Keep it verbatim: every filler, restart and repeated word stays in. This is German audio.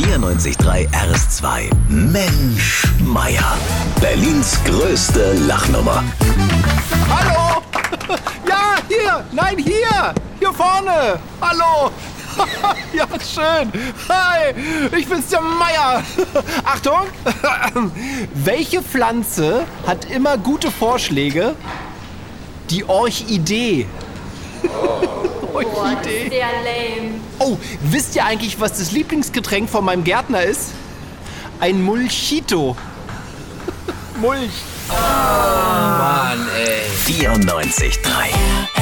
vierundneunzig Komma drei R S zwei. Mensch, Meier. Berlins größte Lachnummer. Hallo! Ja, hier! Nein, hier! Hier vorne! Hallo! Ja, schön! Hi! Ich bin's, der Meier! Achtung! Welche Pflanze hat immer gute Vorschläge? Die Orchidee. Orchidee. Sehr lame. Oh, wisst ihr eigentlich, was das Lieblingsgetränk von meinem Gärtner ist? Ein Mulchito. Mulch. vierundneunzig Komma drei